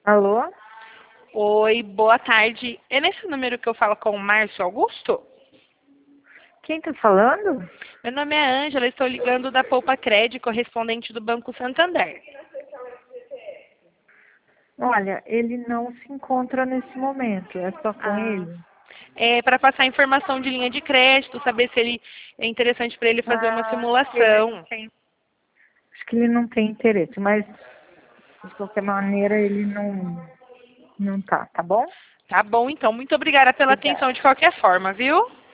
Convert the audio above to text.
Alô? Oi, boa tarde. É nesse número que eu falo com o Márcio Augusto? Quem tá falando? Meu nome é Ângela, estou ligando da Poupa Cred, correspondente do Banco Santander. Olha, ele não se encontra nesse momento. É só com Ah, ele? é para passar informação de linha de crédito, saber se ele é interessante para ele fazer uma Acho que ele não simulação. tem. Acho que ele não tem interesse, mas de qualquer maneira ele não tá bom? Tá bom, então. Muito obrigada pela Obrigada. atenção de qualquer forma, viu?